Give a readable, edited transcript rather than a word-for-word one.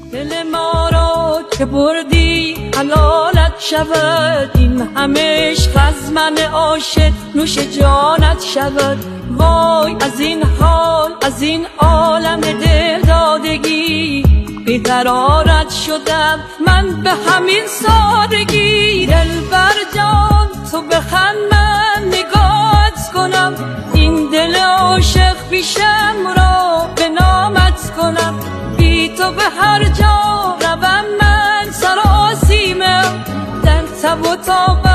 دل ما را که بردی حلالت شود، این همه عشق از من عاشق نوش جانت شود. وای از این حال، از این عالم دل دادگی، بیقرارت شدم من به همین سادگی. دلبر جان تو بخند من نگاهت کنم، این دل عاشق پیشم را به نامت کنم. بی تو به هر جا روم من سراسیمه، در تب و تاب